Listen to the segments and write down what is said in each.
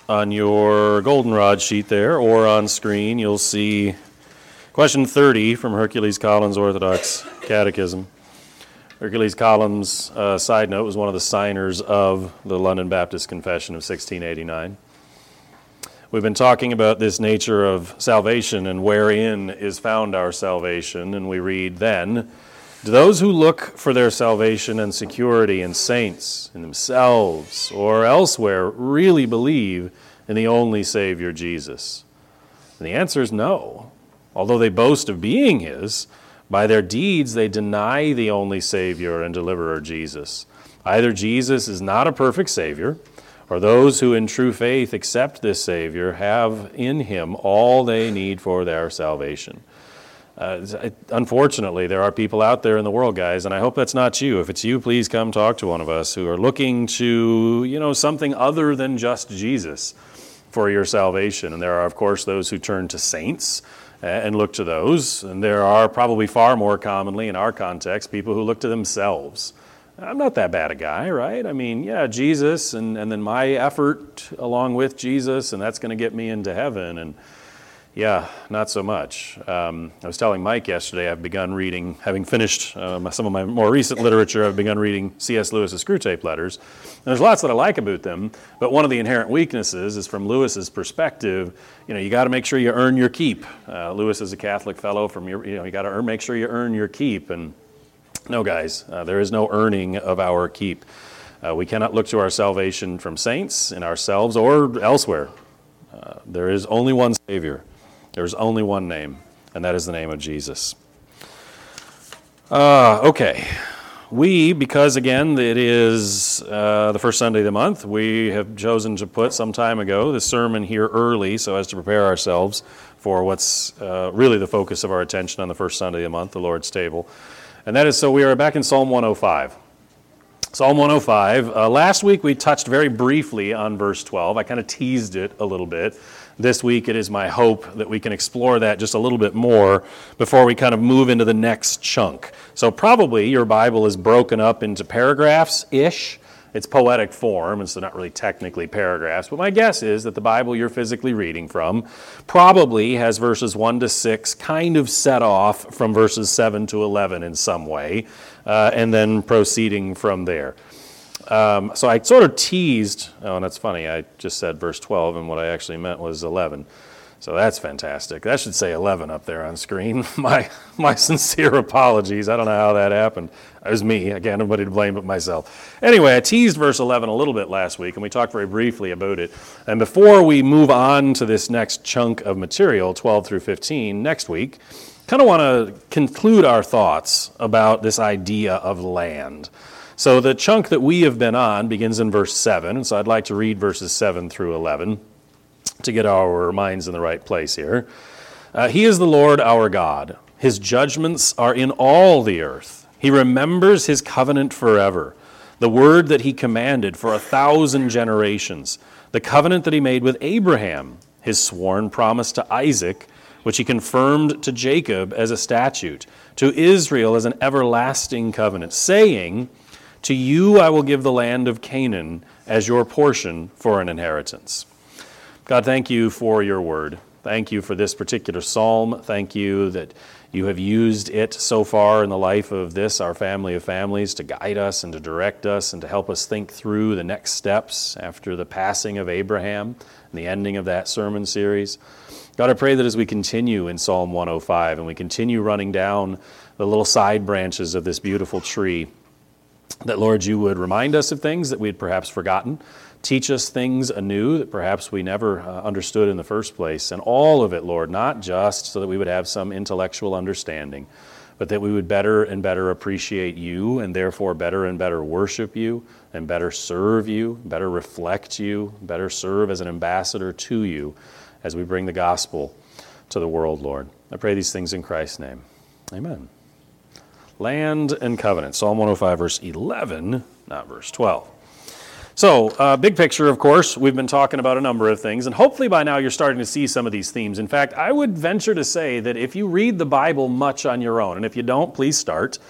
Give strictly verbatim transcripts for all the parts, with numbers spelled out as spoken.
On your goldenrod sheet there, or on screen, you'll see question thirty from Hercules Collins Orthodox Catechism. Hercules Collins, uh, side note, was one of the signers of the London Baptist Confession of sixteen eighty-nine. We've been talking about this nature of salvation and wherein is found our salvation, and we read then, "Do those who look for their salvation and security in saints, in themselves, or elsewhere, really believe in the only Savior, Jesus?" And the answer is no. Although they boast of being His, by their deeds they deny the only Savior and Deliverer, Jesus. Either Jesus is not a perfect Savior, or those who in true faith accept this Savior have in Him all they need for their salvation. Uh, unfortunately, there are people out there in the world, guys, and I hope that's not you. If it's you, please come talk to one of us, who are looking to, you know, something other than just Jesus for your salvation. And there are, of course, those who turn to saints and look to those. And there are probably far more commonly in our context people who look to themselves. I'm not that bad a guy, right? I mean, yeah, Jesus, and, and then my effort along with Jesus, and that's going to get me into heaven. And yeah, not so much. Um, I was telling Mike yesterday I've begun reading, having finished uh, some of my more recent literature, I've begun reading C S Lewis's Screwtape Letters. And there's lots that I like about them, but one of the inherent weaknesses is from Lewis's perspective, you know, you got to make sure you earn your keep. Uh, Lewis is a Catholic fellow from your, you know, you got to earn, make sure you earn your keep. And no, guys, uh, there is no earning of our keep. Uh, we cannot look to our salvation from saints in ourselves or elsewhere. Uh, there is only one Savior. There's only one name, and that is the name of Jesus. Uh, okay. We, because again, it is uh, the first Sunday of the month, we have chosen to put some time ago the sermon here early so as to prepare ourselves for what's uh, really the focus of our attention on the first Sunday of the month, the Lord's table. And that is, so we are back in Psalm one oh five. Psalm one oh five. Uh, last week we touched very briefly on verse twelve. I kind of teased it a little bit. This week it is my hope that we can explore that just a little bit more before we kind of move into the next chunk. So probably your Bible is broken up into paragraphs-ish. It's poetic form, and so not really technically paragraphs. But my guess is that the Bible you're physically reading from probably has verses one to six kind of set off from verses seven to eleven in some way, uh, and then proceeding from there. Um, so I sort of teased, oh, and that's funny, I just said verse twelve, and what I actually meant was eleven. So that's fantastic. That should say eleven up there on screen. my my sincere apologies. I don't know how that happened. It was me. I can't nobody to blame but myself. Anyway, I teased verse eleven a little bit last week, and we talked very briefly about it. And before we move on to this next chunk of material, twelve through fifteen, next week, kind of want to conclude our thoughts about this idea of land. So the chunk that we have been on begins in verse seven, and so I'd like to read verses seven through eleven to get our minds in the right place here. Uh, he is the Lord our God. His judgments are in all the earth. He remembers His covenant forever, the word that He commanded for a thousand generations, the covenant that He made with Abraham, His sworn promise to Isaac, which He confirmed to Jacob as a statute, to Israel as an everlasting covenant, saying, "To you I will give the land of Canaan as your portion for an inheritance." God, thank you for your word. Thank you for this particular psalm. Thank you that you have used it so far in the life of this, our family of families, to guide us and to direct us and to help us think through the next steps after the passing of Abraham and the ending of that sermon series. God, I pray that as we continue in Psalm one oh five and we continue running down the little side branches of this beautiful tree, that, Lord, you would remind us of things that we had perhaps forgotten, teach us things anew that perhaps we never uh, understood in the first place, and all of it, Lord, not just so that we would have some intellectual understanding, but that we would better and better appreciate you, and therefore better and better worship you, and better serve you, better reflect you, better serve as an ambassador to you as we bring the gospel to the world, Lord. I pray these things in Christ's name. Amen. Land and covenant. Psalm one oh five, verse eleven, not verse twelve. So, uh, big picture, of course, we've been talking about a number of things, and hopefully by now you're starting to see some of these themes. In fact, I would venture to say that if you read the Bible much on your own, and if you don't, please start,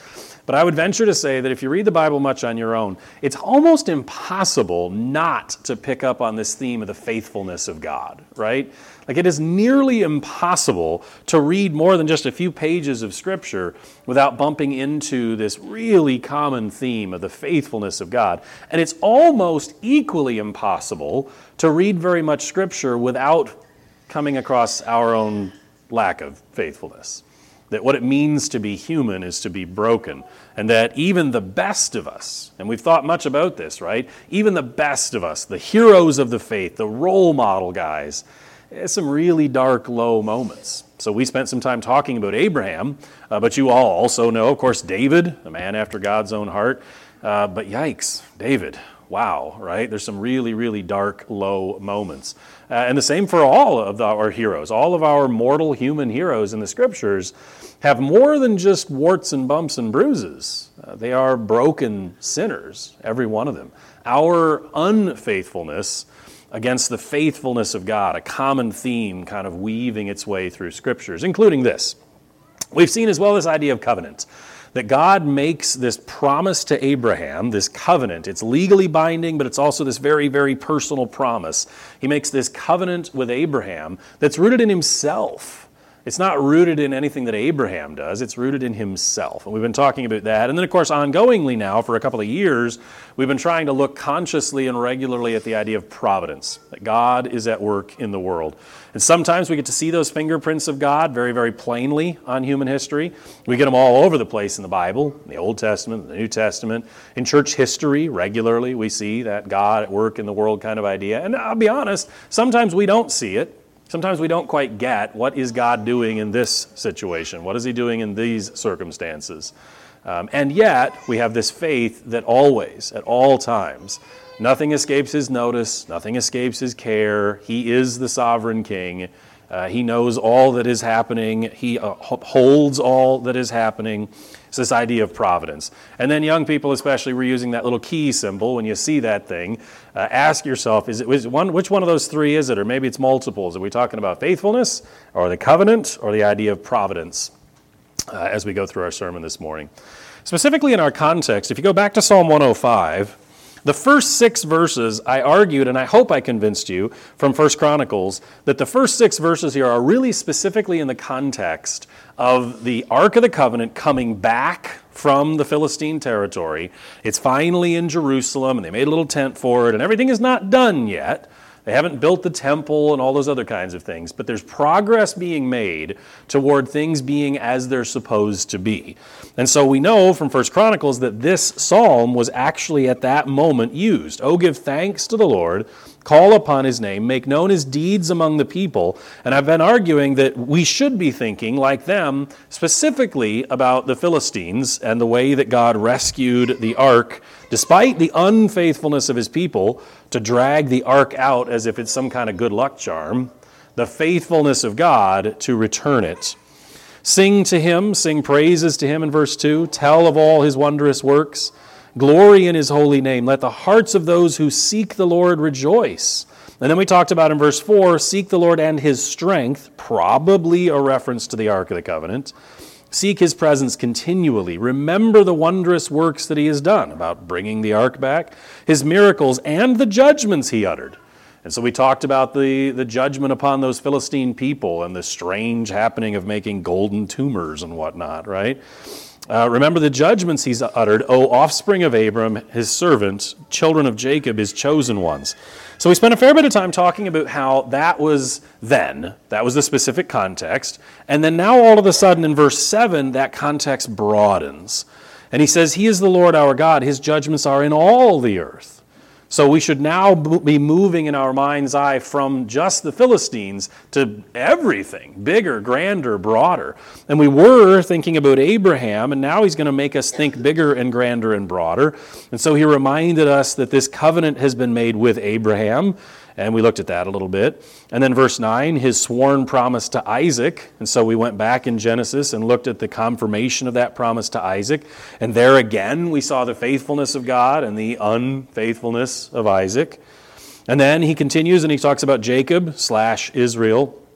But I would venture to say that if you read the Bible much on your own, it's almost impossible not to pick up on this theme of the faithfulness of God, right? Like it is nearly impossible to read more than just a few pages of Scripture without bumping into this really common theme of the faithfulness of God. And it's almost equally impossible to read very much Scripture without coming across our own lack of faithfulness. That what it means to be human is to be broken. And that even the best of us, and we've thought much about this, right? Even the best of us, the heroes of the faith, the role model guys, some really dark, low moments. So we spent some time talking about Abraham, uh, but you all also know, of course, David, a man after God's own heart. Uh, but yikes, David, wow, right? There's some really, really dark, low moments. Uh, and the same for all of the, our heroes. All of our mortal human heroes in the Scriptures have more than just warts and bumps and bruises. Uh, they are broken sinners, every one of them. Our unfaithfulness against the faithfulness of God, a common theme kind of weaving its way through Scriptures, including this. We've seen as well this idea of covenant, that God makes this promise to Abraham, this covenant. It's legally binding, but it's also this very, very personal promise. He makes this covenant with Abraham that's rooted in himself. It's not rooted in anything that Abraham does. It's rooted in himself. And we've been talking about that. And then, of course, ongoingly now for a couple of years, we've been trying to look consciously and regularly at the idea of providence, that God is at work in the world. And sometimes we get to see those fingerprints of God very, very plainly on human history. We get them all over the place in the Bible, in the Old Testament, the New Testament. In church history, regularly, we see that God at work in the world kind of idea. And I'll be honest, sometimes we don't see it. Sometimes we don't quite get what is God doing in this situation? What is he doing in these circumstances? Um, and yet, we have this faith that always, at all times, nothing escapes his notice, nothing escapes his care. He is the sovereign king. Uh, he knows all that is happening. He uh, holds all that is happening. It's this idea of providence. And then young people especially, we're using that little key symbol. When you see that thing, uh, ask yourself, is it, is it one, which one of those three is it? Or maybe it's multiples. Are we talking about faithfulness or the covenant or the idea of providence uh, as we go through our sermon this morning? Specifically in our context, if you go back to Psalm one oh five, the first six verses, I argued, and I hope I convinced you from First Chronicles, that the first six verses here are really specifically in the context of the Ark of the Covenant coming back from the Philistine territory. It's finally in Jerusalem, and they made a little tent for it, and everything is not done yet. They haven't built the temple and all those other kinds of things, but there's progress being made toward things being as they're supposed to be. And so we know from First Chronicles that this psalm was actually at that moment used. Oh, give thanks to the Lord, call upon his name, make known his deeds among the people. And I've been arguing that we should be thinking like them specifically about the Philistines and the way that God rescued the ark, despite the unfaithfulness of his people, to drag the ark out as if it's some kind of good luck charm, the faithfulness of God to return it. Sing to him, sing praises to him in verse two, tell of all his wondrous works, glory in his holy name, let the hearts of those who seek the Lord rejoice. And then we talked about in verse four, seek the Lord and his strength, probably a reference to the Ark of the Covenant. Seek his presence continually. Remember the wondrous works that he has done about bringing the ark back, his miracles, and the judgments he uttered. And so we talked about the, the judgment upon those Philistine people and the strange happening of making golden tumors and whatnot, right? Uh, remember the judgments he's uttered, O offspring of Abram, his servant, children of Jacob, his chosen ones. So we spent a fair bit of time talking about how that was then, that was the specific context, and then now all of a sudden in verse seven, that context broadens. And he says, he is the Lord our God, his judgments are in all the earth. So we should now be moving in our mind's eye from just the Philistines to everything, bigger, grander, broader. And we were thinking about Abraham, and now he's going to make us think bigger and grander and broader. And so he reminded us that this covenant has been made with Abraham, and we looked at that a little bit. And then verse nine, his sworn promise to Isaac. And so we went back in Genesis and looked at the confirmation of that promise to Isaac. And there again, we saw the faithfulness of God and the unfaithfulness of Isaac. And then he continues and he talks about Jacob slash Israel.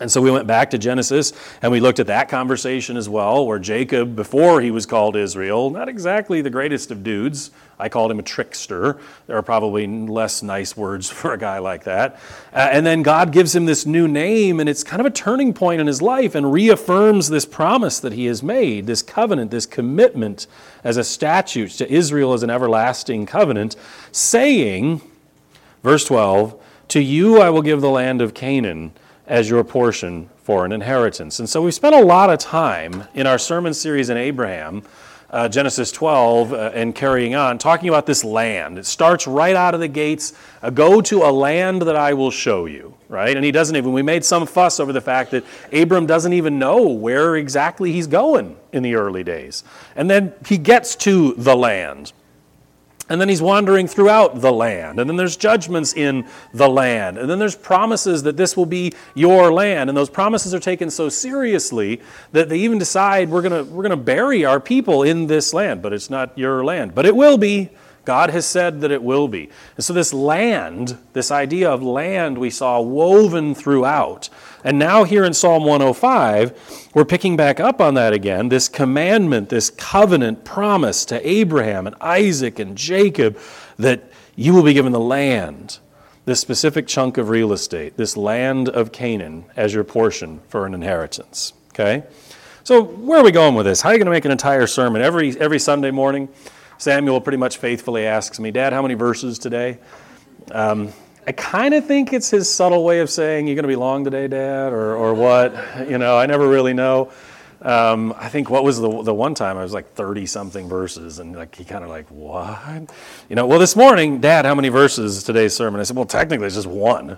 And so we went back to Genesis and we looked at that conversation as well, where Jacob, before he was called Israel, not exactly the greatest of dudes. I called him a trickster. There are probably less nice words for a guy like that. Uh, and then God gives him this new name, and it's kind of a turning point in his life and reaffirms this promise that he has made, this covenant, this commitment as a statute to Israel as an everlasting covenant, saying, verse twelve, "To you I will give the land of Canaan as your portion for an inheritance." And so we spent a lot of time in our sermon series in Abraham, uh, Genesis twelve, uh, and carrying on, talking about this land. It starts right out of the gates, uh, go to a land that I will show you, right? And he doesn't even, we made some fuss over the fact that Abram doesn't even know where exactly he's going in the early days. And then he gets to the land. And then he's wandering throughout the land. And then there's judgments in the land. And then there's promises that this will be your land. And those promises are taken so seriously that they even decide we're going to we're going to bury our people in this land. But it's not your land. But it will be. God has said that it will be. And so this land, this idea of land we saw woven throughout. And now here in Psalm one oh five, we're picking back up on that again, this commandment, this covenant promise to Abraham and Isaac and Jacob that you will be given the land, this specific chunk of real estate, this land of Canaan as your portion for an inheritance. Okay? So where are we going with this? How are you going to make an entire sermon? Every, every Sunday morning, Samuel pretty much faithfully asks me, "Dad, how many verses today?" Um, I kind of think it's his subtle way of saying, "You going to be long today, Dad?" or or what? You know, I never really know. Um, I think what was the the one time I was like thirty-something verses, and like he kind of like, "What?" You know, well, this morning, "Dad, how many verses is today's sermon?" I said, "Well, technically it's just one."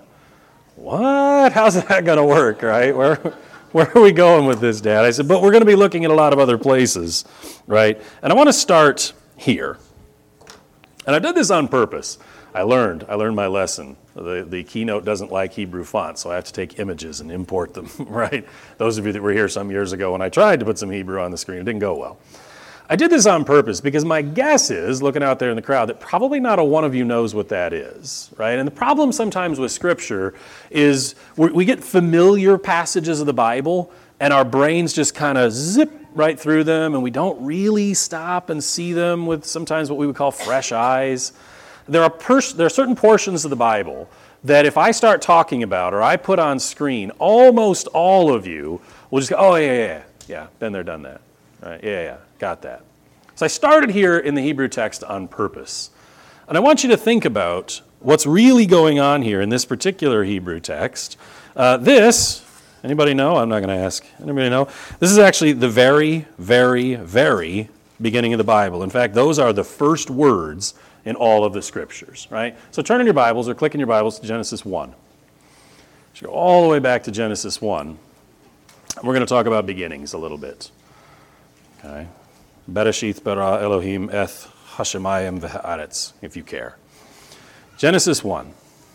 What? How's that going to work, right? Where where are we going with this, Dad? I said, "But we're going to be looking at a lot of other places, right?" And I want to start here. And I did this on purpose. I learned. I learned my lesson. The, the keynote doesn't like Hebrew fonts, so I have to take images and import them, right? Those of you that were here some years ago when I tried to put some Hebrew on the screen, it didn't go well. I did this on purpose because my guess is, looking out there in the crowd, that probably not a one of you knows what that is, right? And the problem sometimes with Scripture is we we get familiar passages of the Bible, and our brains just kind of zip right through them, and we don't really stop and see them with sometimes what we would call fresh eyes. There are pers- there are certain portions of the Bible that if I start talking about or I put on screen, almost all of you will just go, "Oh, yeah, yeah, yeah, yeah, been there, done that. Right? Yeah, yeah, got that." So I started here in the Hebrew text on purpose. And I want you to think about what's really going on here in this particular Hebrew text. Uh, this... Anybody know? I'm not going to ask. Anybody know? This is actually the very, very, very beginning of the Bible. In fact, those are the first words in all of the Scriptures, right? So turn in your Bibles or click in your Bibles to Genesis one. Just go all the way back to Genesis one. And we're going to talk about beginnings a little bit. Okay? Bereshith bara Elohim eth hashemayim v'ha'aretz, if you care. Genesis one.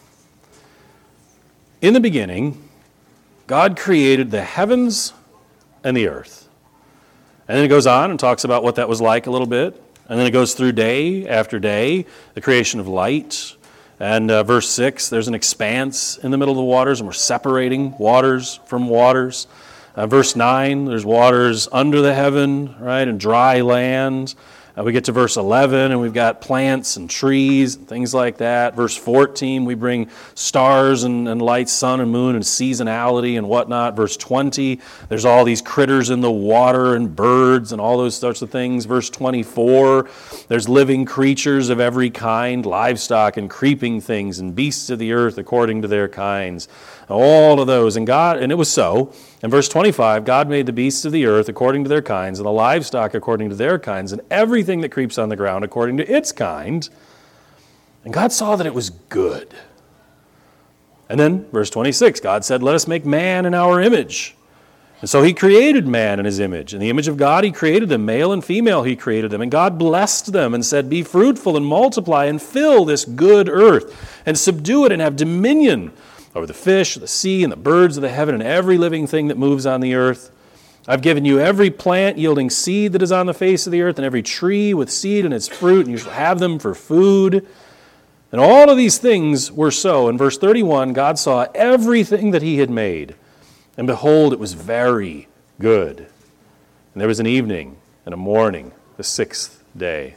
In the beginning, God created the heavens and the earth. And then it goes on and talks about what that was like a little bit. And then it goes through day after day, the creation of light. And uh, verse six, there's an expanse in the middle of the waters, and we're separating waters from waters. Uh, verse nine, there's waters under the heaven, right, and dry land. Uh, we get to verse eleven, and we've got plants and trees and things like that. Verse fourteen, we bring stars and, and light, sun and moon, and seasonality and whatnot. Verse twenty, there's all these critters in the water and birds and all those sorts of things. Verse twenty-four, there's living creatures of every kind, livestock and creeping things and beasts of the earth according to their kinds. All of those. And God, and it was so. In verse twenty-five, God made the beasts of the earth according to their kinds, and the livestock according to their kinds, and everything that creeps on the ground according to its kind. And God saw that it was good. And then, verse twenty-six, God said, "Let us make man in our image." And so he created man in his image. In the image of God he created them, male and female he created them. And God blessed them and said, "Be fruitful and multiply and fill this good earth, and subdue it and have dominion over the fish, the sea, and the birds of the heaven, and every living thing that moves on the earth. I've given you every plant yielding seed that is on the face of the earth, and every tree with seed in its fruit, and you shall have them for food." And all of these things were so. In verse thirty-one, God saw everything that he had made, And behold, it was very good. And there was an evening and a morning, the sixth day.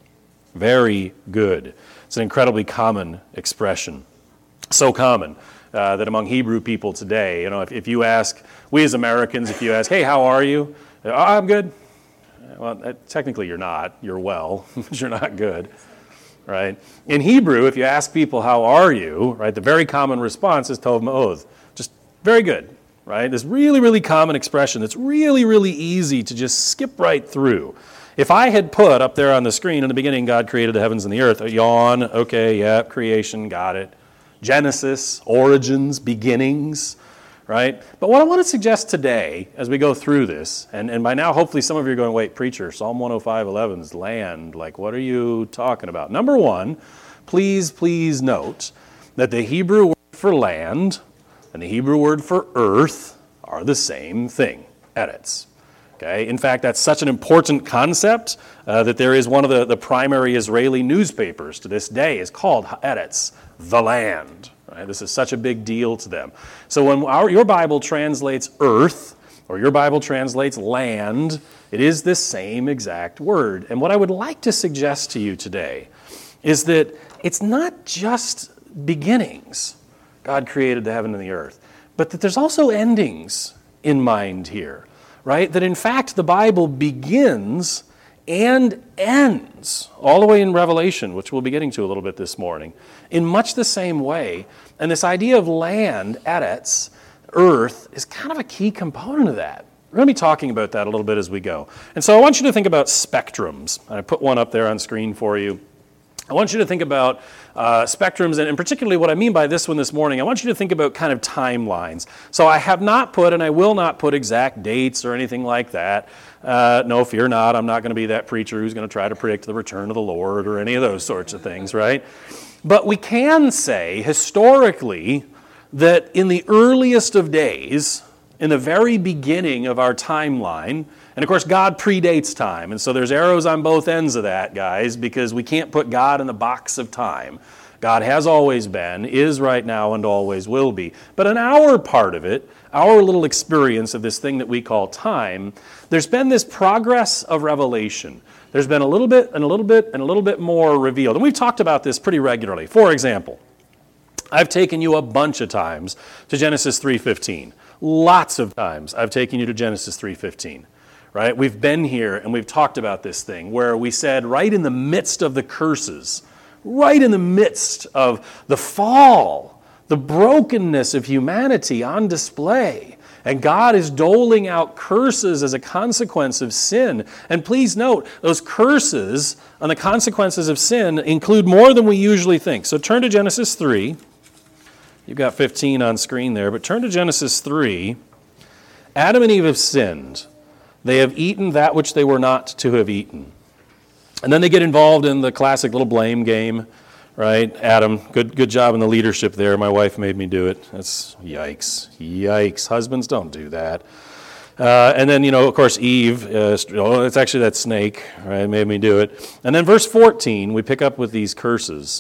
Very good. It's an incredibly common expression. So common uh, that among Hebrew people today, you know, if, if you ask, we as Americans, if you ask, hey, how are you? Oh, I'm good. Well, uh, technically you're not. You're well, but you're not good, right? In Hebrew, if you ask people, how are you, right, the very common response is tov ma'od, just very good, right? This really, really common expression that's really, really easy to just skip right through. If I had put up there on the screen, in the beginning, God created the heavens and the earth, a yawn, okay, yeah, creation, got it. Genesis, origins, beginnings, right? But what I want to suggest today, as we go through this, and, and by now, hopefully some of you are going, wait, preacher, Psalm one oh five eleven is land. Like, what are you talking about? Number one, please, please note that the Hebrew word for land and the Hebrew word for earth are the same thing, eretz. Okay. In fact, that's such an important concept uh, that there is one of the, the primary Israeli newspapers to this day is called Haaretz, the land. Right? This is such a big deal to them. So when our, your Bible translates earth, or your Bible translates land, it is this same exact word. And what I would like to suggest to you today is that it's not just beginnings. God created the heaven and the earth, but that there's also endings in mind here. Right? That in fact the Bible begins and ends, all the way in Revelation, which we'll be getting to a little bit this morning, in much the same way. And this idea of land, eretz, earth, is kind of a key component of that. We're going to be talking about that a little bit as we go. And so I want you to think about spectrums. I put one up there on screen for you. I want you to think about uh, spectrums, and, and particularly what I mean by this one this morning, I want you to think about kind of timelines. So I have not put, and I will not put exact dates or anything like that. Uh, no, fear not, I'm not going to be that preacher who's going to try to predict the return of the Lord or any of those sorts of things, right? But we can say, historically, that in the earliest of days, in the very beginning of our timeline, and of course, God predates time, and so there's arrows on both ends of that, guys, because we can't put God in the box of time. God has always been, is right now, and always will be. But in our part of it, our little experience of this thing that we call time, there's been this progress of revelation. There's been a little bit, and a little bit, and a little bit more revealed. And we've talked about this pretty regularly. For example, I've taken you a bunch of times to Genesis three fifteen. Lots of times I've taken you to Genesis three fifteen. Right? We've been here and we've talked about this thing where we said right in the midst of the curses, right in the midst of the fall, the brokenness of humanity on display, and God is doling out curses as a consequence of sin. And please note, those curses and the consequences of sin include more than we usually think. So turn to Genesis three. You've got fifteen on screen there, but turn to Genesis three. Adam and Eve have sinned. They have eaten that which they were not to have eaten. And then they get involved in the classic little blame game, right? Adam, good good job in the leadership there. My wife made me do it. That's yikes. Yikes. Husbands, don't do that. Uh, and then, you know, of course, Eve, uh, oh, it's actually that snake, right, made me do it. And then verse fourteen, we pick up with these curses.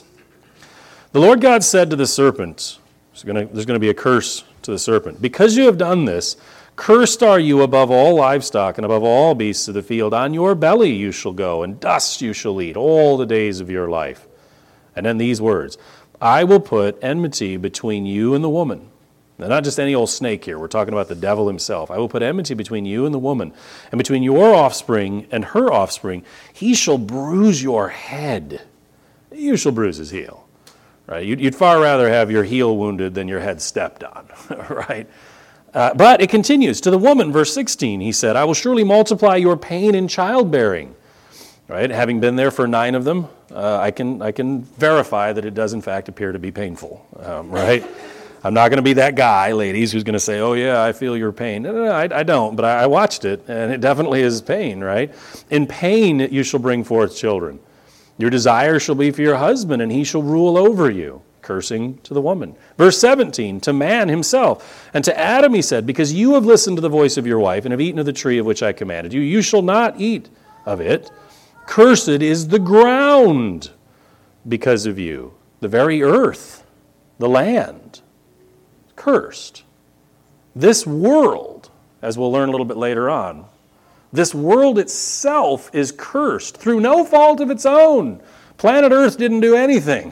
The Lord God said to the serpent, there's going to, there's going to be a curse to the serpent. Because you have done this, cursed are you above all livestock and above all beasts of the field. On your belly you shall go, and dust you shall eat all the days of your life. And then these words, I will put enmity between you and the woman. Now, not just any old snake here. We're talking about the devil himself. I will put enmity between you and the woman, and between your offspring and her offspring. He shall bruise your head. You shall bruise his heel. Right? You'd, you'd far rather have your heel wounded than your head stepped on. Right? Uh, but it continues. To the woman, verse sixteen, he said, I will surely multiply your pain in childbearing. Right? Having been there for nine of them, uh, I can I can verify that it does in fact appear to be painful. Um, right? I'm not going to be that guy, ladies, who's going to say, oh yeah, I feel your pain. No, no, no, I, I don't, but I, I watched it, and it definitely is pain, right? In pain you shall bring forth children. Your desire shall be for your husband, and he shall rule over you. Cursing to the woman. Verse seventeen, to man himself. And to Adam he said, because you have listened to the voice of your wife and have eaten of the tree of which I commanded you, you shall not eat of it. Cursed is the ground because of you. The very earth, the land, cursed. This world, as we'll learn a little bit later on, this world itself is cursed through no fault of its own. Planet Earth didn't do anything.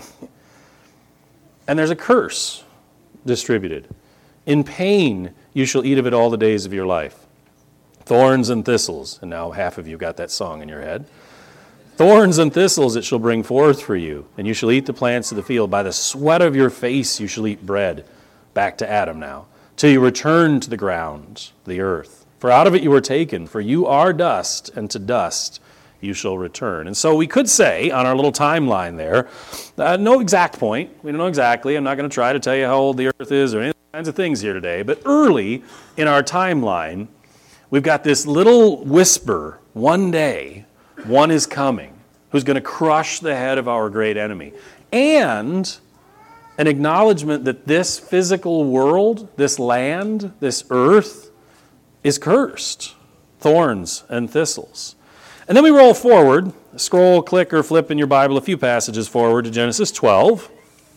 And there's a curse distributed. In pain, you shall eat of it all the days of your life. Thorns and thistles, and now half of you got that song in your head. Thorns and thistles it shall bring forth for you, and you shall eat the plants of the field. By the sweat of your face you shall eat bread. Back to Adam now. Till you return to the ground, the earth. For out of it you were taken, for you are dust, and to dust you shall return. And so we could say, on our little timeline there, uh, no exact point. We don't know exactly. I'm not going to try to tell you how old the earth is or any kinds of things here today. But early in our timeline, we've got this little whisper, one day, one is coming, who's going to crush the head of our great enemy. And an acknowledgement that this physical world, this land, this earth, is cursed. Thorns and thistles. And then we roll forward, scroll, click, or flip in your Bible a few passages forward to Genesis twelve.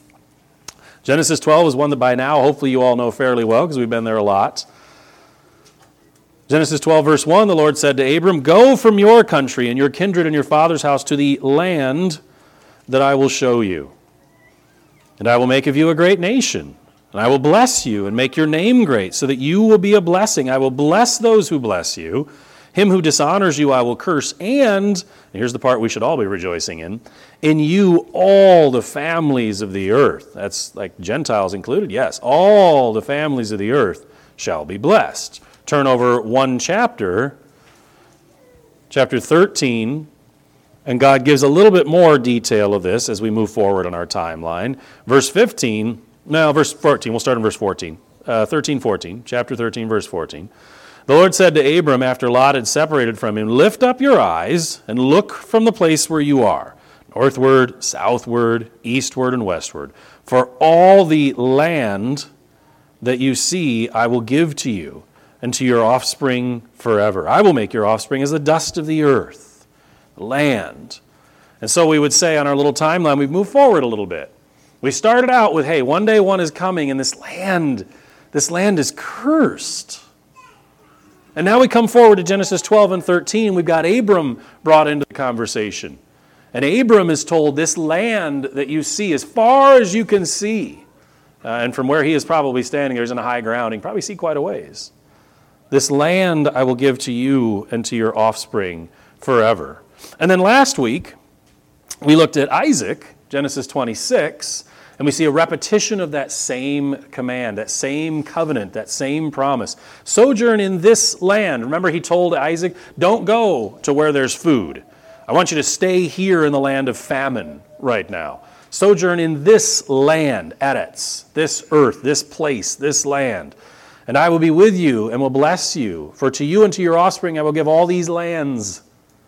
Genesis twelve is one that by now hopefully you all know fairly well because we've been there a lot. Genesis twelve, verse one, the Lord said to Abram, "Go from your country and your kindred and your father's house to the land that I will show you. And I will make of you a great nation, and I will bless you and make your name great, so that you will be a blessing. I will bless those who bless you. Him who dishonors you I will curse, and," and here's the part we should all be rejoicing in, "in you all the families of the earth," that's like Gentiles included, yes, "all the families of the earth shall be blessed." Turn over one chapter, chapter thirteen, and God gives a little bit more detail of this as we move forward on our timeline. Verse fifteen, no, verse fourteen, we'll start in verse fourteen. Uh, thirteen, fourteen, chapter thirteen, verse fourteen. The Lord said to Abram after Lot had separated from him, "Lift up your eyes and look from the place where you are, northward, southward, eastward, and westward. For all the land that you see I will give to you, and to your offspring forever. I will make your offspring as the dust of the earth," the land. And so we would say on our little timeline, we've moved forward a little bit. We started out with, hey, one day one is coming, and this land, this land is cursed. And now we come forward to Genesis twelve and thirteen. We've got Abram brought into the conversation. And Abram is told, this land that you see, as far as you can see, uh, and from where he is probably standing, there's in a high ground, he can probably see quite a ways. "This land I will give to you and to your offspring forever." And then last week, we looked at Isaac, Genesis twenty-six, and we see a repetition of that same command, that same covenant, that same promise. Sojourn in this land. Remember, he told Isaac, don't go to where there's food. I want you to stay here in the land of famine right now. Sojourn in this land, Eretz, this earth, this place, this land. "And I will be with you and will bless you. For to you and to your offspring I will give all these lands."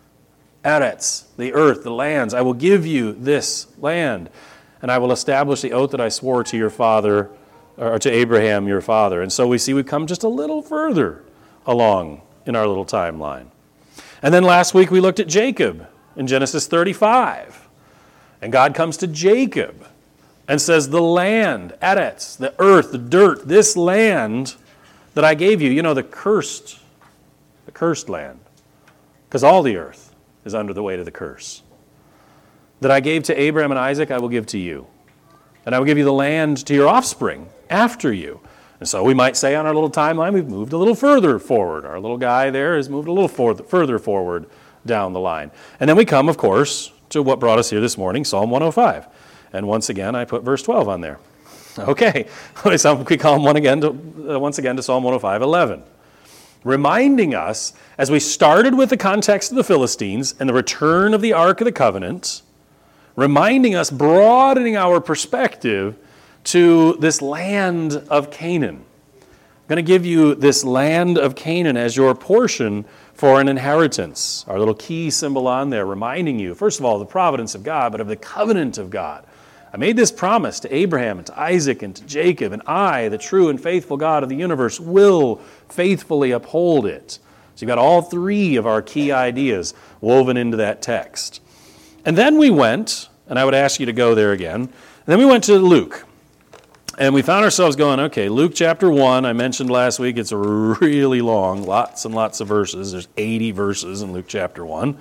Eretz, the earth, the lands. "I will give you this land. And I will establish the oath that I swore to your father, or to Abraham your father." And so we see we've come just a little further along in our little timeline. And then last week we looked at Jacob in Genesis thirty-five. And God comes to Jacob and says, "The land, Eretz, the earth, the dirt, this land that I gave you," you know, the cursed, the cursed land, because all the earth is under the weight of the curse, "that I gave to Abraham and Isaac, I will give to you. And I will give you the land to your offspring after you." And so we might say on our little timeline, we've moved a little further forward. Our little guy there has moved a little for- further forward down the line. And then we come, of course, to what brought us here this morning, Psalm one oh five. And once again, I put verse twelve on there. Okay, we come one again to, uh, once again to Psalm one oh five, eleven. Reminding us, as we started with the context of the Philistines and the return of the Ark of the Covenant, reminding us, broadening our perspective to this land of Canaan. I'm going to give you this land of Canaan as your portion for an inheritance. Our little key symbol on there reminding you, first of all, the providence of God, but of the covenant of God. I made this promise to Abraham and to Isaac and to Jacob, and I, the true and faithful God of the universe, will faithfully uphold it. So you've got all three of our key ideas woven into that text. And then we went, and I would ask you to go there again, and then we went to Luke. And we found ourselves going, okay, Luke chapter one, I mentioned last week, it's really long, lots and lots of verses. There's eighty verses in Luke chapter one.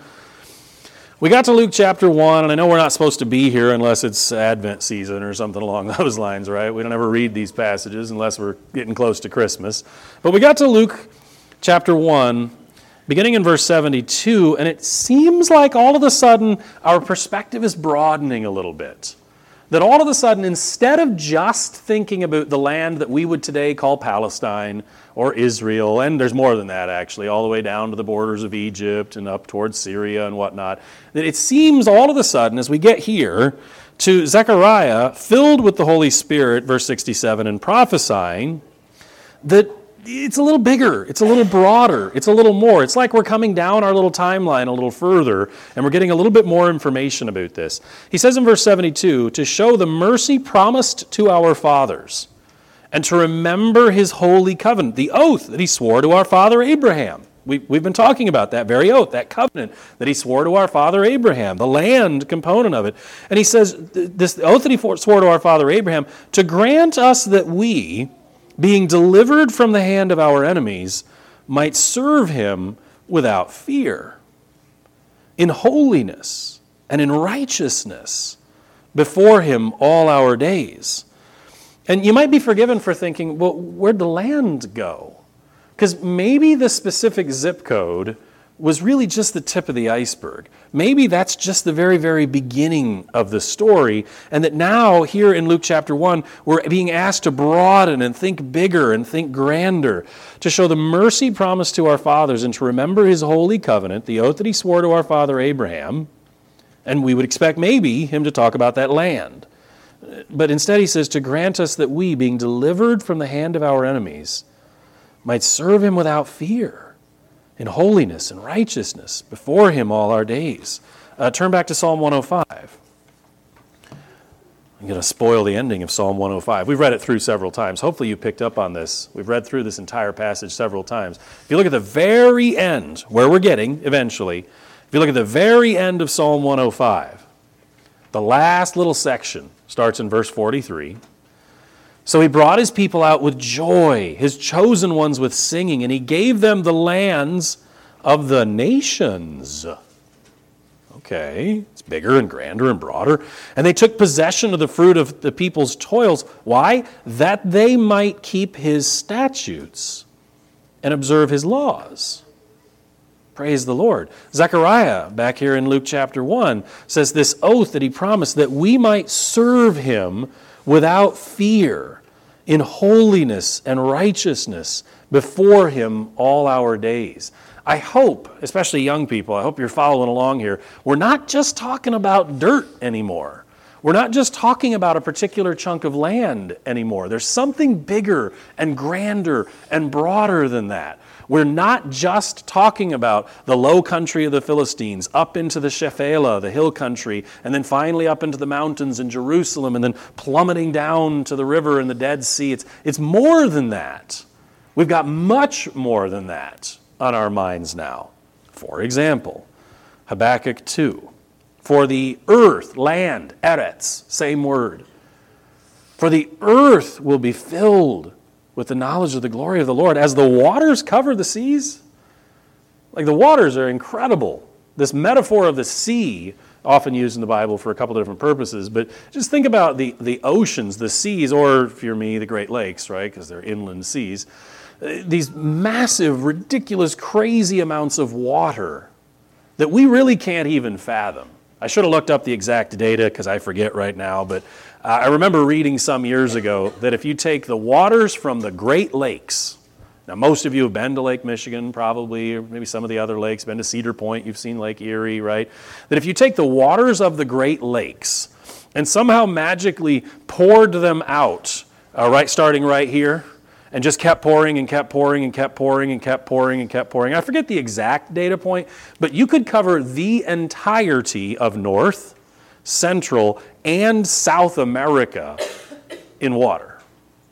We got to Luke chapter one, and I know we're not supposed to be here unless it's Advent season or something along those lines, right? We don't ever read these passages unless we're getting close to Christmas. But we got to Luke chapter one, beginning in verse seventy-two, and it seems like all of a sudden our perspective is broadening a little bit. That all of a sudden, instead of just thinking about the land that we would today call Palestine or Israel, and there's more than that actually, all the way down to the borders of Egypt and up towards Syria and whatnot, that it seems all of a sudden, as we get here, to Zechariah, filled with the Holy Spirit, verse sixty-seven, and prophesying, that it's a little bigger, it's a little broader, it's a little more. It's like we're coming down our little timeline a little further, and we're getting a little bit more information about this. He says in verse seventy-two, to show the mercy promised to our fathers, and to remember his holy covenant, the oath that he swore to our father Abraham. We, we've been talking about that very oath, that covenant that he swore to our father Abraham, the land component of it. And he says, this oath that he swore to our father Abraham, to grant us that we, being delivered from the hand of our enemies, might serve him without fear, in holiness and in righteousness, before him all our days. And you might be forgiven for thinking, well, where'd the land go? Because maybe the specific zip code was really just the tip of the iceberg. Maybe that's just the very, very beginning of the story, and that now, here in Luke chapter one, we're being asked to broaden and think bigger and think grander, to show the mercy promised to our fathers and to remember his holy covenant, the oath that he swore to our father Abraham, and we would expect maybe him to talk about that land. But instead he says, to grant us that we, being delivered from the hand of our enemies, might serve him without fear, in holiness and righteousness, before him all our days. Uh, turn back to Psalm one oh five. I'm going to spoil the ending of Psalm one oh five. We've read it through several times. Hopefully you picked up on this. We've read through this entire passage several times. If you look at the very end, where we're getting eventually, if you look at the very end of Psalm one oh five, the last little section starts in verse forty-three. So he brought his people out with joy, his chosen ones with singing, and he gave them the lands of the nations. Okay, it's bigger and grander and broader. And they took possession of the fruit of the people's toils. Why? That they might keep his statutes and observe his laws. Praise the Lord. Zechariah, back here in Luke chapter one, says this oath that he promised that we might serve him without fear, in holiness and righteousness, before him all our days. I hope, especially young people, I hope you're following along here, we're not just talking about dirt anymore. We're not just talking about a particular chunk of land anymore. There's something bigger and grander and broader than that. We're not just talking about the low country of the Philistines, up into the Shephelah, the hill country, and then finally up into the mountains in Jerusalem, and then plummeting down to the river and the Dead Sea. It's, it's more than that. We've got much more than that on our minds now. For example, Habakkuk two. For the earth, land, eretz, same word. For the earth will be filled with the knowledge of the glory of the Lord, as the waters cover the seas. Like, the waters are incredible. This metaphor of the sea, often used in the Bible for a couple of different purposes, but just think about the, the oceans, the seas, or if you're me, the Great Lakes, right, because they're inland seas. These massive, ridiculous, crazy amounts of water that we really can't even fathom. I should have looked up the exact data because I forget right now, but uh, I remember reading some years ago that if you take the waters from the Great Lakes, now most of you have been to Lake Michigan probably, or maybe some of the other lakes, been to Cedar Point, you've seen Lake Erie, right? That if you take the waters of the Great Lakes and somehow magically poured them out, uh, right, starting right here, and just kept pouring and kept pouring and kept pouring and kept pouring and kept pouring. I forget the exact data point, but you could cover the entirety of North, Central, and South America in water.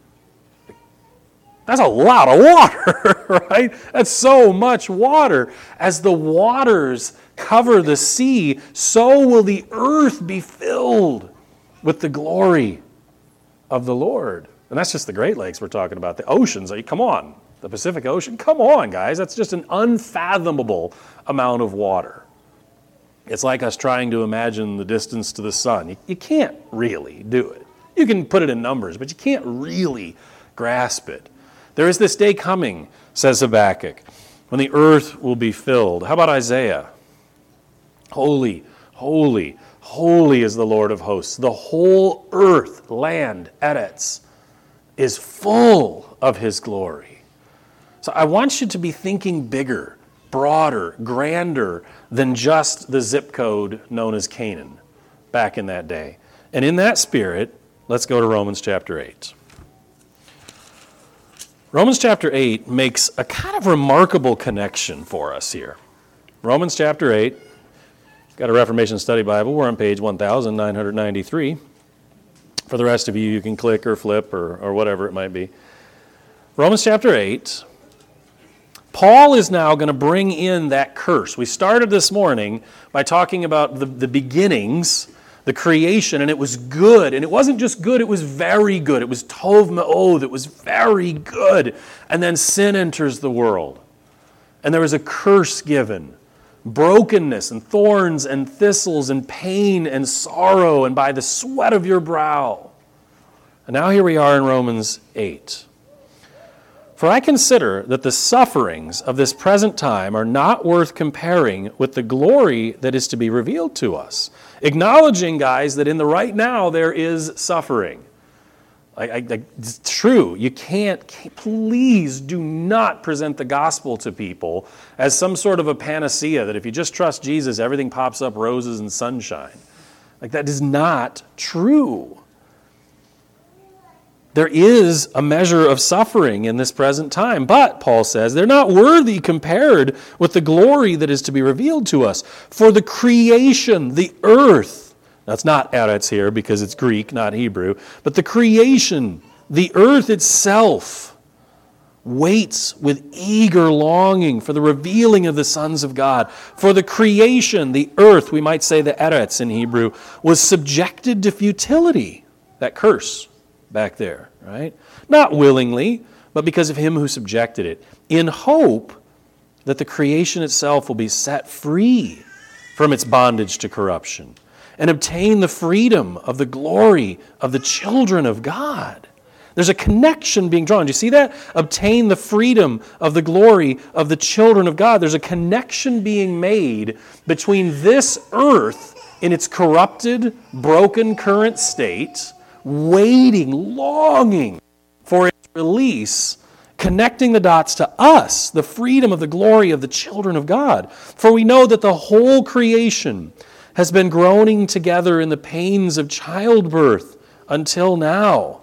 That's a lot of water, right? That's so much water. As the waters cover the sea, so will the earth be filled with the glory of the Lord. And that's just the Great Lakes we're talking about. The oceans, come on. The Pacific Ocean, come on, guys. That's just an unfathomable amount of water. It's like us trying to imagine the distance to the sun. You, you can't really do it. You can put it in numbers, but you can't really grasp it. There is this day coming, says Habakkuk, when the earth will be filled. How about Isaiah? Holy, holy, holy is the Lord of hosts. The whole earth, land, Eretz, is full of his glory. So I want you to be thinking bigger, broader, grander than just the zip code known as Canaan back in that day. And in that spirit, let's go to Romans chapter eight. Romans chapter eight makes a kind of remarkable connection for us here. Romans chapter eight, got a Reformation Study Bible, we're on page one thousand nine hundred ninety-three. For the rest of you, you can click or flip or, or whatever it might be. Romans chapter eight, Paul is now going to bring in that curse. We started this morning by talking about the, the beginnings, the creation, and it was good. And it wasn't just good, it was very good. It was tov me'od, it was very good. And then sin enters the world. And there was a curse given. Brokenness and thorns and thistles and pain and sorrow and by the sweat of your brow. And now here we are in Romans eight. For I consider that the sufferings of this present time are not worth comparing with the glory that is to be revealed to us. Acknowledging, guys, that in the right now there is suffering. I, I, I, it's true. You can't, please do not present the gospel to people as some sort of a panacea that if you just trust Jesus, everything pops up roses and sunshine. Like, that is not true. There is a measure of suffering in this present time, but, Paul says, they're not worthy compared with the glory that is to be revealed to us. For the creation, the earth, that's not eretz here because it's Greek, not Hebrew, but the creation, the earth itself, waits with eager longing for the revealing of the sons of God. For the creation, the earth, we might say the eretz in Hebrew, was subjected to futility, that curse back there, right? Not willingly, but because of him who subjected it, in hope that the creation itself will be set free from its bondage to corruption and obtain the freedom of the glory of the children of God. There's a connection being drawn. Do you see that? Obtain the freedom of the glory of the children of God. There's a connection being made between this earth in its corrupted, broken current state, waiting, longing for its release, connecting the dots to us, the freedom of the glory of the children of God. For we know that the whole creation has been groaning together in the pains of childbirth until now.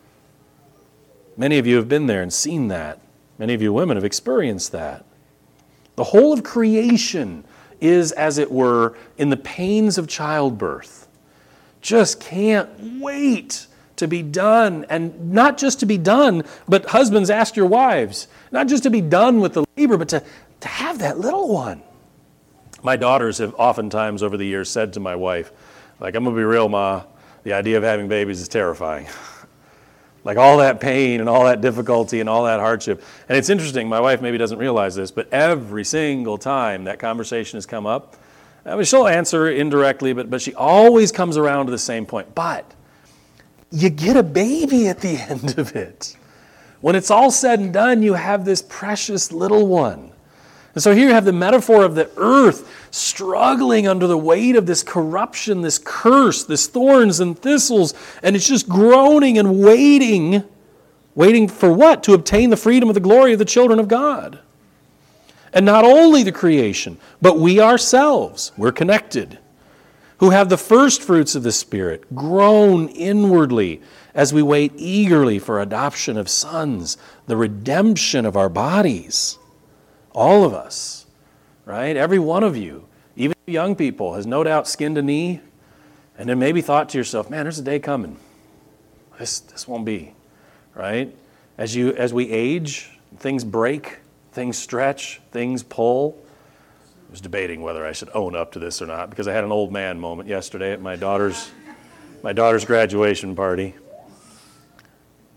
Many of you have been there and seen that. Many of you women have experienced that. The whole of creation is, as it were, in the pains of childbirth. Just can't wait to be done. And not just to be done, but husbands, ask your wives, not just to be done with the labor, but to, to have that little one. My daughters have oftentimes over the years said to my wife, like, I'm going to be real, Ma, the idea of having babies is terrifying. Like all that pain and all that difficulty and all that hardship. And it's interesting, my wife maybe doesn't realize this, but every single time that conversation has come up, I mean, she'll answer indirectly, but, but she always comes around to the same point. But you get a baby at the end of it. When it's all said and done, you have this precious little one. And so here you have the metaphor of the earth struggling under the weight of this corruption, this curse, this thorns and thistles, and it's just groaning and waiting. Waiting for what? To obtain the freedom of the glory of the children of God. And not only the creation, but we ourselves, we're connected, who have the first fruits of the Spirit, groan inwardly as we wait eagerly for adoption of sons, the redemption of our bodies. All of us, right? Every one of you, even young people, has no doubt skinned a knee and then maybe thought to yourself, man, there's a day coming. This, this won't be, right? As you, as we age, things break. Things stretch, things pull. I was debating whether I should own up to this or not because I had an old man moment yesterday at my daughter's my daughter's graduation party.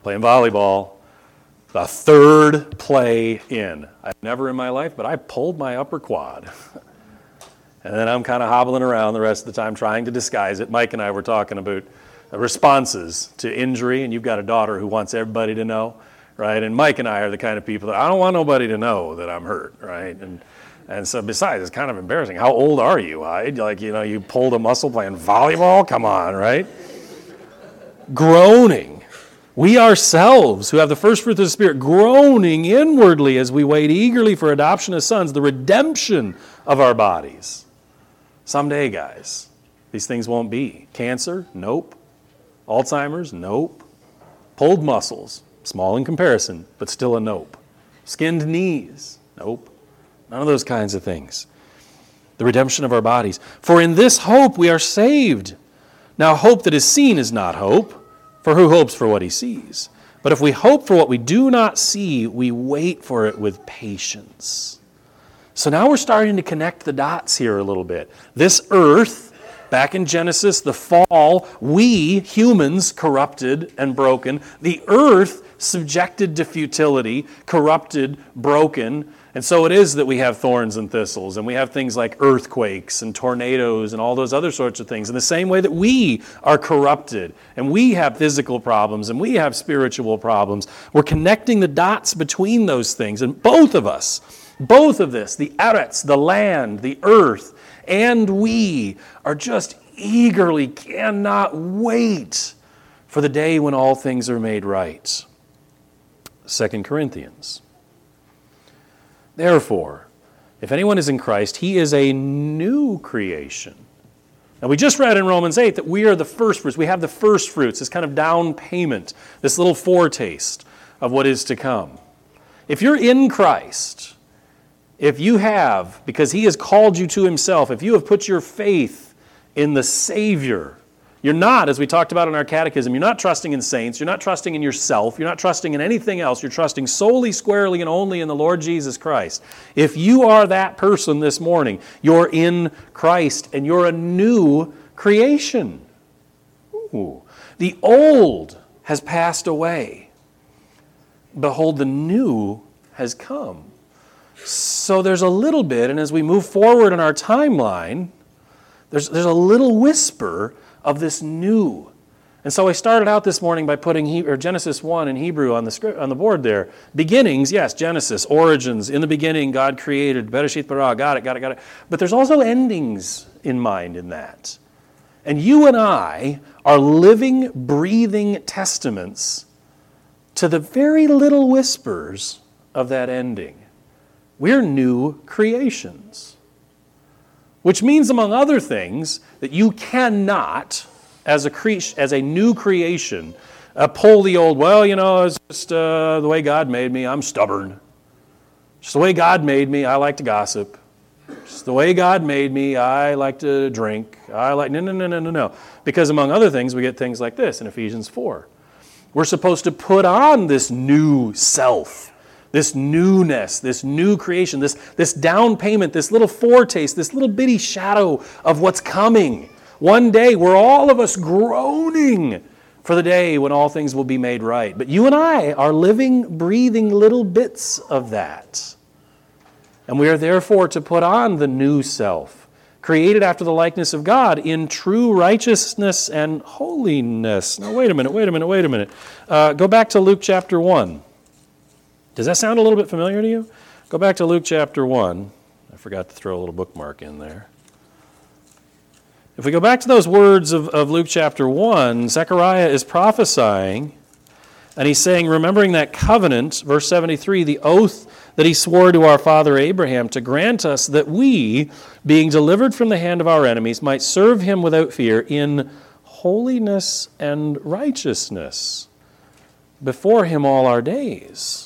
playing volleyball, the third play in. I've never in my life, but I pulled my upper quad. And then I'm kind of hobbling around the rest of the time trying to disguise it. Mike and I were talking about responses to injury, and you've got a daughter who wants everybody to know, right? And Mike and I are the kind of people that I don't want nobody to know that I'm hurt, right? And and so besides, it's kind of embarrassing. How old are you, Hyde? Like, you know, you pulled a muscle playing volleyball? Come on, right? Groaning. We ourselves, who have the first fruit of the Spirit, groaning inwardly as we wait eagerly for adoption as sons, the redemption of our bodies. Someday, guys, these things won't be. Cancer? Nope. Alzheimer's? Nope. Pulled muscles? Small in comparison, but still a nope. Skinned knees? Nope. None of those kinds of things. The redemption of our bodies. For in this hope we are saved. Now hope that is seen is not hope, for who hopes for what he sees? But if we hope for what we do not see, we wait for it with patience. So now we're starting to connect the dots here a little bit. This earth, back in Genesis, the fall, we, humans, corrupted and broken. The earth subjected to futility, corrupted, broken. And so it is that we have thorns and thistles, and we have things like earthquakes and tornadoes and all those other sorts of things. In the same way that we are corrupted, and we have physical problems, and we have spiritual problems, we're connecting the dots between those things. And both of us, both of this, the eretz, the land, the earth, and we are just eagerly cannot wait for the day when all things are made right. Second Corinthians. Therefore, if anyone is in Christ, he is a new creation. Now, we just read in Romans eight that we are the first fruits. We have the first fruits, this kind of down payment, this little foretaste of what is to come. If you're in Christ, if you have, because he has called you to himself, if you have put your faith in the Savior, you're not, as we talked about in our catechism, you're not trusting in saints, you're not trusting in yourself, you're not trusting in anything else, you're trusting solely, squarely, and only in the Lord Jesus Christ. If you are that person this morning, you're in Christ and you're a new creation. Ooh. The old has passed away. Behold, the new has come. So there's a little bit, and as we move forward in our timeline, there's, there's a little whisper of this new. And so I started out this morning by putting he, or Genesis one in Hebrew on the script, on the board there. Beginnings, yes, Genesis, origins. In the beginning, God created. Bereshit bara, got it, got it, got it. But there's also endings in mind in that. And you and I are living, breathing testaments to the very little whispers of that ending. We're new creations. Which means, among other things, that you cannot, as a cre- as a new creation, uh, pull the old, well, you know, it's just uh, the way God made me, I'm stubborn. Just the way God made me, I like to gossip. Just the way God made me, I like to drink. I like, no, no, no, no, no, no. Because among other things, we get things like this in Ephesians four. We're supposed to put on this new self. This newness, this new creation, this, this down payment, this little foretaste, this little bitty shadow of what's coming. One day, we're all of us groaning for the day when all things will be made right. But you and I are living, breathing little bits of that. And we are therefore to put on the new self, created after the likeness of God in true righteousness and holiness. Now, wait a minute, wait a minute, wait a minute. Uh, go back to Luke chapter one. Does that sound a little bit familiar to you? Go back to Luke chapter one. I forgot to throw a little bookmark in there. If we go back to those words of, of Luke chapter one, Zechariah is prophesying, and he's saying, remembering that covenant, verse seventy-three, the oath that he swore to our father Abraham to grant us that we, being delivered from the hand of our enemies, might serve him without fear in holiness and righteousness before him all our days.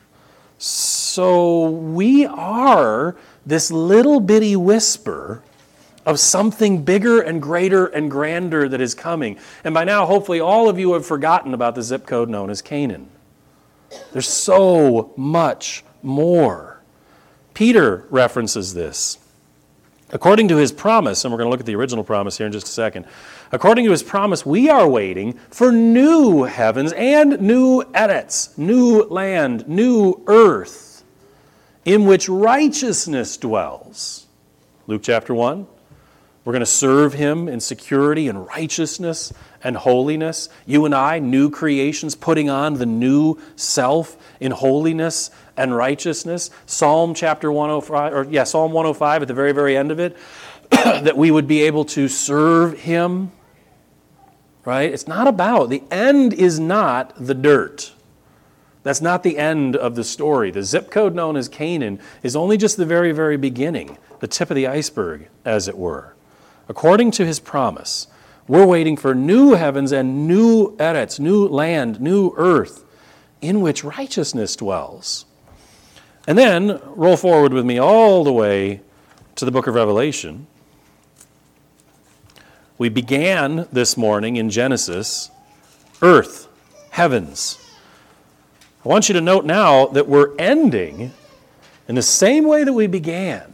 So we are this little bitty whisper of something bigger and greater and grander that is coming. And by now, hopefully, all of you have forgotten about the zip code known as Canaan. There's so much more. Peter references this. According to his promise, and we're going to look at the original promise here in just a second. According to his promise, we are waiting for new heavens and new eretz, new land, new earth, in which righteousness dwells. Luke chapter one. We're going to serve him in security and righteousness and holiness. You and I, new creations, putting on the new self in holiness and righteousness. Psalm chapter one oh five, or yeah, Psalm one oh five at the very, very end of it, that we would be able to serve him. Right? It's not about, the end is not the dirt. That's not the end of the story. The zip code known as Canaan is only just the very, very beginning, the tip of the iceberg, as it were. According to his promise, we're waiting for new heavens and new eretz, new land, new earth, in which righteousness dwells. And then, roll forward with me all the way to the book of Revelation. We began this morning in Genesis, earth, heavens. I want you to note now that we're ending in the same way that we began.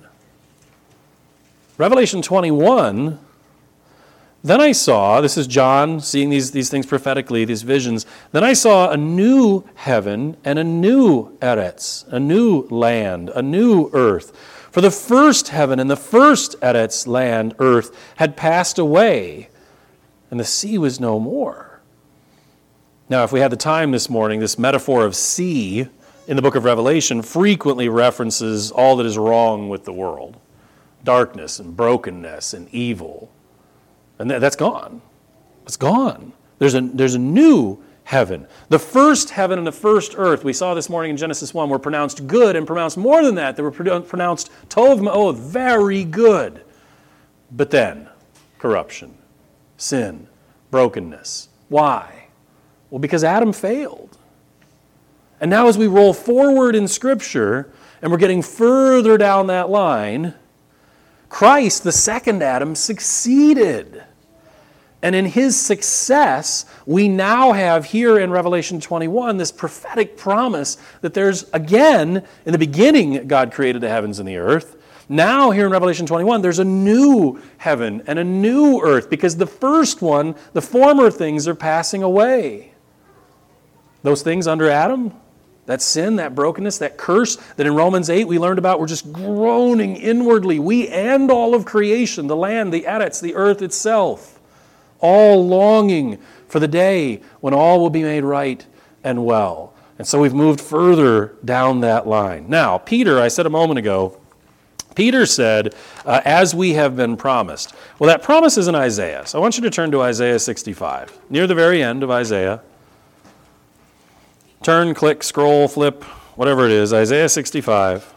Revelation twenty-one, then I saw, this is John seeing these, these things prophetically, these visions, then I saw a new heaven and a new eretz, a new land, a new earth. For the first heaven and the first eretz, land, earth, had passed away, and the sea was no more. Now, if we had the time this morning, this metaphor of sea in the book of Revelation frequently references all that is wrong with the world. Darkness and brokenness and evil. And that's gone. It's gone. There's a, there's a new heaven. The first heaven and the first earth, we saw this morning in Genesis one, were pronounced good and pronounced more than that. They were pronounced tov ma'od, very good. But then, corruption, sin, brokenness. Why? Well, because Adam failed. And now as we roll forward in Scripture, and we're getting further down that line, Christ, the second Adam, succeeded. And in his success, we now have here in Revelation twenty-one this prophetic promise that there's, again, in the beginning, God created the heavens and the earth. Now, here in Revelation twenty-one, there's a new heaven and a new earth because the first one, the former things, are passing away. Those things under Adam, that sin, that brokenness, that curse that in Romans eight we learned about, we're just groaning inwardly. We and all of creation, the land, the eretz, the earth itself, all longing for the day when all will be made right and well. And so we've moved further down that line. Now, Peter, I said a moment ago, Peter said, uh, as we have been promised. Well, that promise is in Isaiah. So I want you to turn to Isaiah sixty-five, near the very end of Isaiah. Turn, click, scroll, flip, whatever it is, Isaiah sixty-five.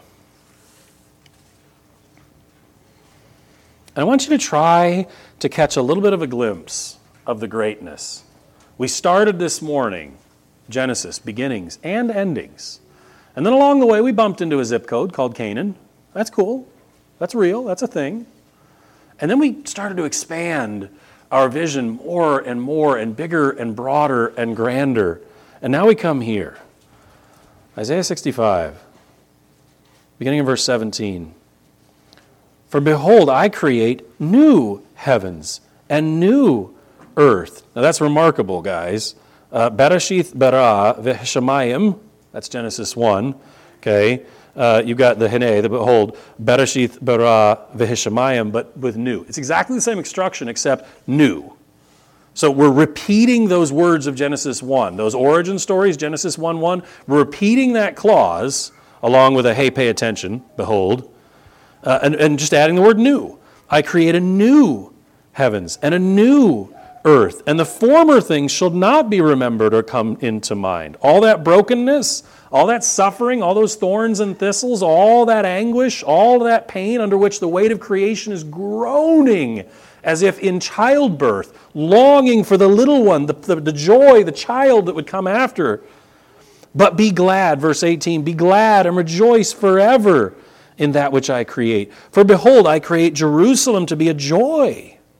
And I want you to try to catch a little bit of a glimpse of the greatness. We started this morning, Genesis, beginnings and endings. And then along the way, we bumped into a zip code called Canaan. That's cool. That's real. That's a thing. And then we started to expand our vision more and more and bigger and broader and grander. And now we come here. Isaiah sixty-five, beginning in verse seventeen. For behold, I create new heavens and new earth. Now that's remarkable, guys. Uh, Bereshith bara v'hashamayim. That's Genesis one. Okay. Uh, you got the hene, the behold, Bereshith bara v'hashamayim, but with new. It's exactly the same instruction except new. So we're repeating those words of Genesis one, those origin stories, Genesis one one. We're repeating that clause along with a, hey, pay attention, behold, uh, and, and just adding the word new. I create a new heavens and a new earth, and the former things shall not be remembered or come into mind. All that brokenness, all that suffering, all those thorns and thistles, all that anguish, all that pain under which the weight of creation is groaning as if in childbirth, longing for the little one, the, the, the joy, the child that would come after. But be glad, verse eighteen, be glad and rejoice forever in that which I create. For behold, I create Jerusalem to be a joy,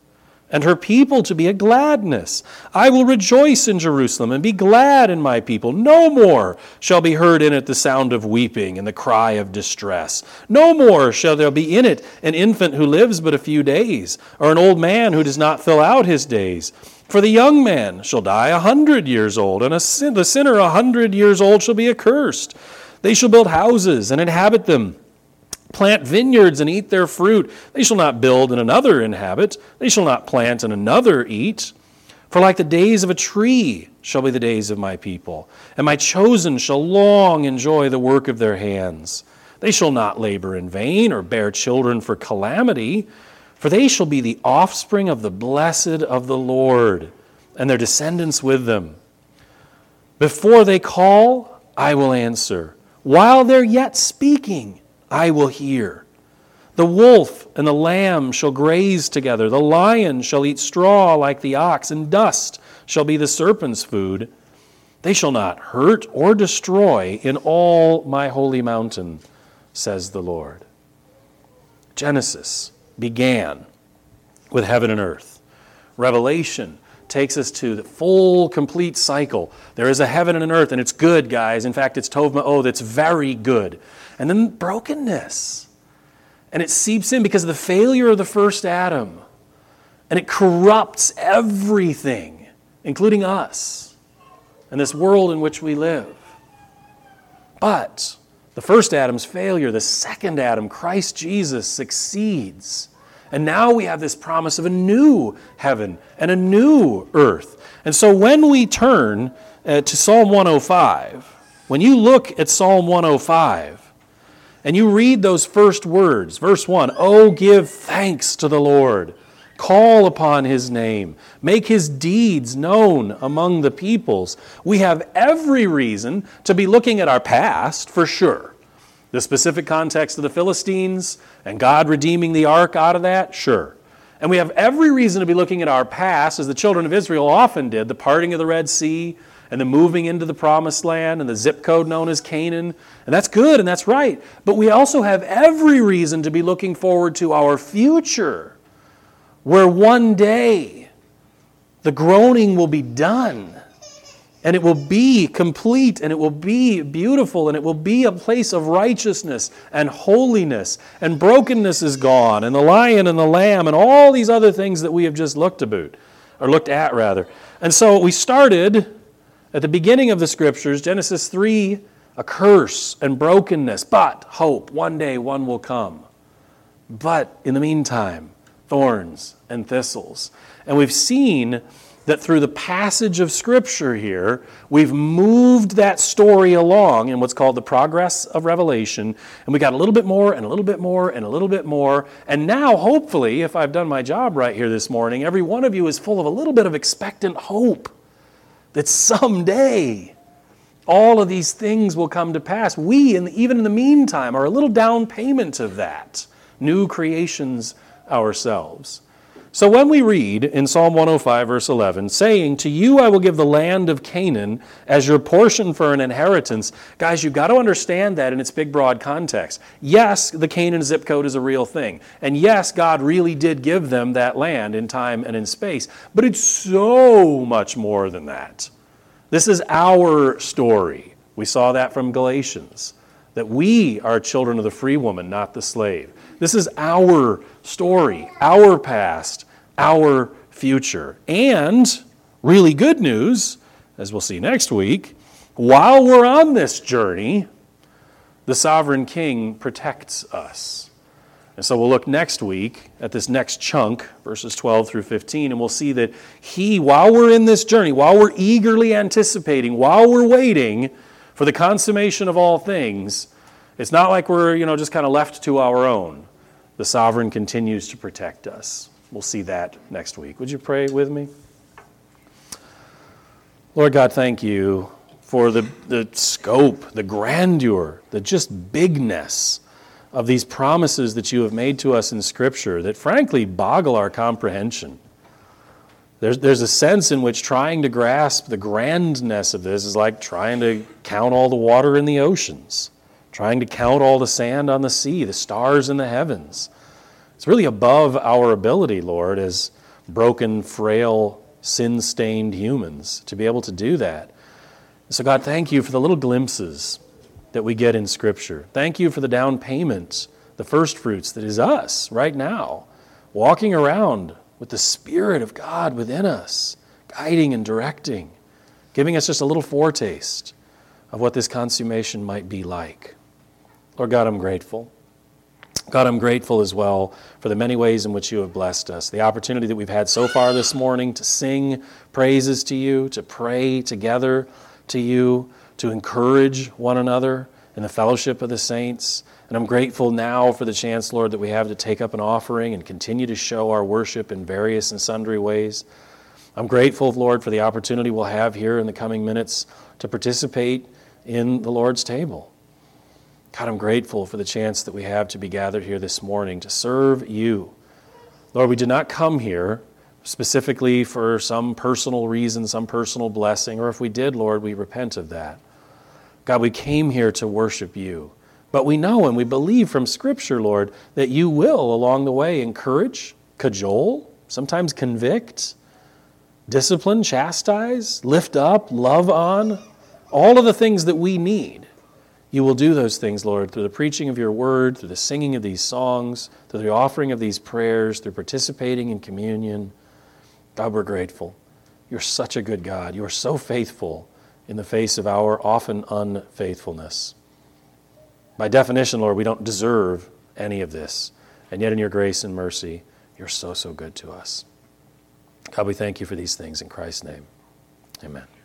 and her people to be a gladness. I will rejoice in Jerusalem and be glad in my people. No more shall be heard in it the sound of weeping and the cry of distress. No more shall there be in it an infant who lives but a few days, or an old man who does not fill out his days. For the young man shall die a hundred years old, and a sin- the sinner a hundred years old shall be accursed. They shall build houses and inhabit them, plant vineyards and eat their fruit. They shall not build and another inhabit. They shall not plant and another eat. For like the days of a tree shall be the days of my people, and my chosen shall long enjoy the work of their hands. They shall not labor in vain or bear children for calamity, for they shall be the offspring of the blessed of the Lord, and their descendants with them. Before they call, I will answer. While they're yet speaking, I will hear. The wolf and the lamb shall graze together. The lion shall eat straw like the ox, and dust shall be the serpent's food. They shall not hurt or destroy in all my holy mountain, says the Lord. Genesis began with heaven and earth. Revelation takes us to the full, complete cycle. There is a heaven and an earth, and it's good, guys. In fact, it's Tov Ma'od, it's very good. And then brokenness. And it seeps in because of the failure of the first Adam. And it corrupts everything, including us, and this world in which we live. But the first Adam's failure, the second Adam, Christ Jesus, succeeds. And now we have this promise of a new heaven and a new earth. And so when we turn uh, to Psalm one oh five, when you look at Psalm one oh five, and you read those first words, verse one, "Oh, give thanks to the Lord, call upon his name, make his deeds known among the peoples," we have every reason to be looking at our past, for sure. The specific context of the Philistines and God redeeming the ark out of that, sure. And we have every reason to be looking at our past, as the children of Israel often did, the parting of the Red Sea and the moving into the Promised Land and the zip code known as Canaan. And that's good and that's right. But we also have every reason to be looking forward to our future, where one day the groaning will be done. And it will be complete, and it will be beautiful, and it will be a place of righteousness and holiness, and brokenness is gone, and the lion and the lamb, and all these other things that we have just looked about, or looked at rather. And so we started at the beginning of the Scriptures, Genesis three, a curse and brokenness, but hope, one day one will come. But in the meantime, thorns and thistles. And we've seen that through the passage of Scripture here, we've moved that story along in what's called the progress of Revelation, and we got a little bit more and a little bit more and a little bit more, and now hopefully, if I've done my job right here this morning, every one of you is full of a little bit of expectant hope that someday all of these things will come to pass. We, in the, even in the meantime, are a little down payment of that, new creations ourselves. So when we read in Psalm one oh five, verse eleven, saying, "To you I will give the land of Canaan as your portion for an inheritance," guys, you've got to understand that in its big, broad context. Yes, the Canaan zip code is a real thing. And yes, God really did give them that land in time and in space. But it's so much more than that. This is our story. We saw that from Galatians, that we are children of the free woman, not the slave. This is our story, our past, our future. And really good news, as we'll see next week, while we're on this journey, the sovereign king protects us. And so we'll look next week at this next chunk, verses twelve through fifteen, and we'll see that he, while we're in this journey, while we're eagerly anticipating, while we're waiting for the consummation of all things, it's not like we're, you know, just kind of left to our own. The sovereign continues to protect us. We'll see that next week. Would you pray with me? Lord God, thank you for the, the scope, the grandeur, the just bigness of these promises that you have made to us in Scripture that frankly boggle our comprehension. There's, there's a sense in which trying to grasp the grandness of this is like trying to count all the water in the oceans, trying to count all the sand on the sea, the stars in the heavens. It's really above our ability, Lord, as broken, frail, sin-stained humans to be able to do that. So God, thank you for the little glimpses that we get in Scripture. Thank you for the down payment, the first fruits that is us right now, walking around with the Spirit of God within us, guiding and directing, giving us just a little foretaste of what this consummation might be like. Lord God, I'm grateful. God, I'm grateful as well for the many ways in which you have blessed us, the opportunity that we've had so far this morning to sing praises to you, to pray together to you, to encourage one another in the fellowship of the saints. And I'm grateful now for the chance, Lord, that we have to take up an offering and continue to show our worship in various and sundry ways. I'm grateful, Lord, for the opportunity we'll have here in the coming minutes to participate in the Lord's table. God, I'm grateful for the chance that we have to be gathered here this morning to serve you. Lord, we did not come here specifically for some personal reason, some personal blessing, or if we did, Lord, we repent of that. God, we came here to worship you, but we know and we believe from Scripture, Lord, that you will along the way encourage, cajole, sometimes convict, discipline, chastise, lift up, love on, all of the things that we need. You will do those things, Lord, through the preaching of your word, through the singing of these songs, through the offering of these prayers, through participating in communion. God, we're grateful. You're such a good God. You are so faithful in the face of our often unfaithfulness. By definition, Lord, we don't deserve any of this. And yet in your grace and mercy, you're so, so good to us. God, we thank you for these things in Christ's name. Amen.